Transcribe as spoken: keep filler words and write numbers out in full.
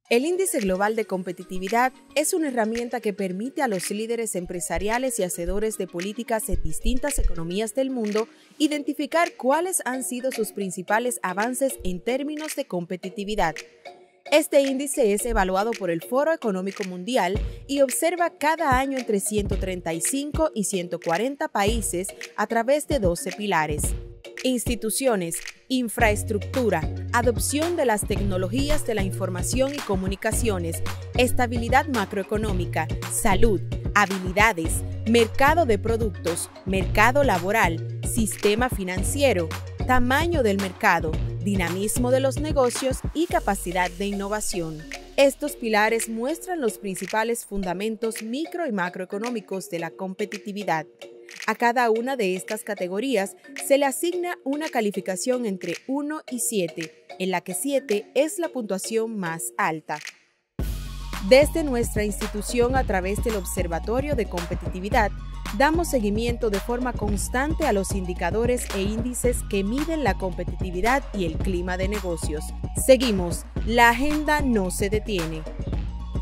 El Índice Global de Competitividad es una herramienta que permite a los líderes empresariales y hacedores de políticas en distintas economías del mundo identificar cuáles han sido sus principales avances en términos de competitividad. Este índice es evaluado por el Foro Económico Mundial y observa cada año entre ciento treinta y cinco y ciento cuarenta países a través de doce pilares: instituciones, infraestructura, adopción de las tecnologías de la información y comunicaciones, estabilidad macroeconómica, salud, habilidades, mercado de productos, mercado laboral, sistema financiero, tamaño del mercado, dinamismo de los negocios y capacidad de innovación. Estos pilares muestran los principales fundamentos micro y macroeconómicos de la competitividad. A cada una de estas categorías se le asigna una calificación entre uno y siete, en la que siete es la puntuación más alta. Desde nuestra institución, a través del Observatorio de Competitividad, damos seguimiento de forma constante a los indicadores e índices que miden la competitividad y el clima de negocios. Seguimos, la agenda no se detiene.